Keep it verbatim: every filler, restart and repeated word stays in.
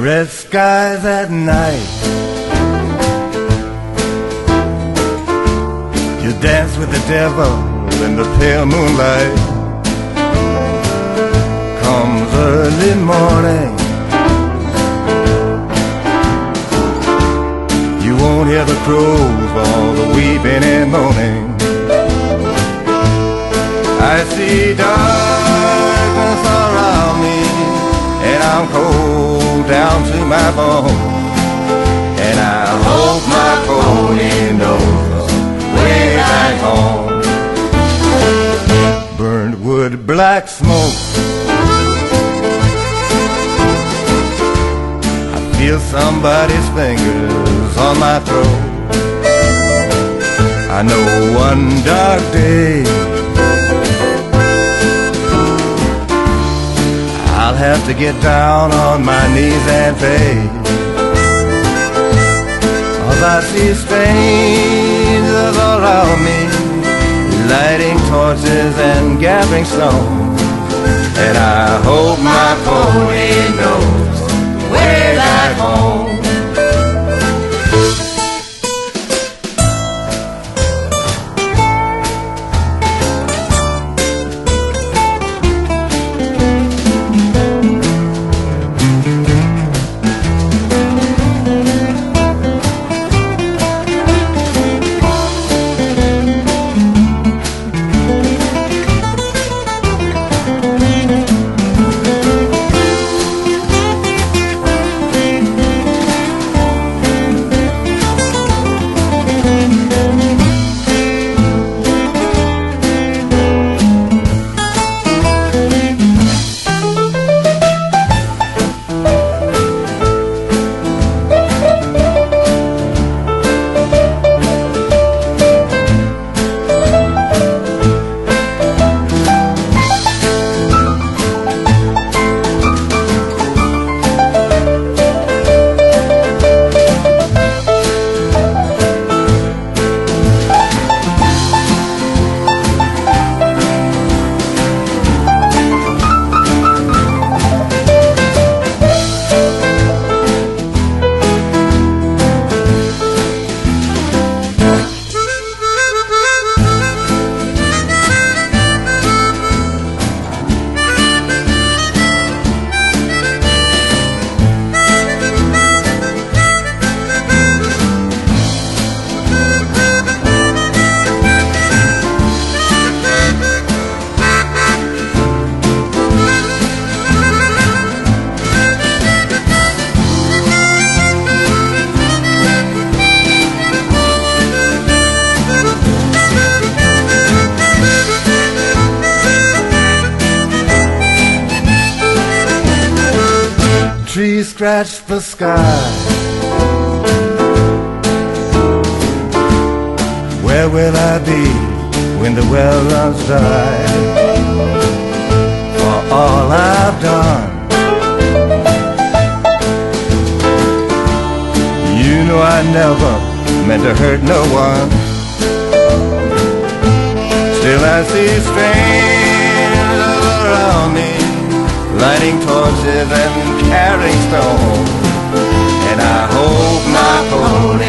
red skies at night. You dance with the devil in the pale moonlight. Comes early morning, you won't hear the crows for all the weeping and moaning. I see darkness around me, and I'm cold down to my bones. And I hope my pony knows the way back home. Burned wood, black smoke, I feel somebody's fingers on my throat. I know one dark day I'll have to get down on my knees and pray. Cause I see strangers around me, lighting torches and gathering stones. And I hope my pony knows the way back home. Trees scratch the sky. Where will I be when the well runs dry? For all I've done, you know I never meant to hurt no one. Still I see strangers around me, lighting torches and carrying stones. And I hope my pony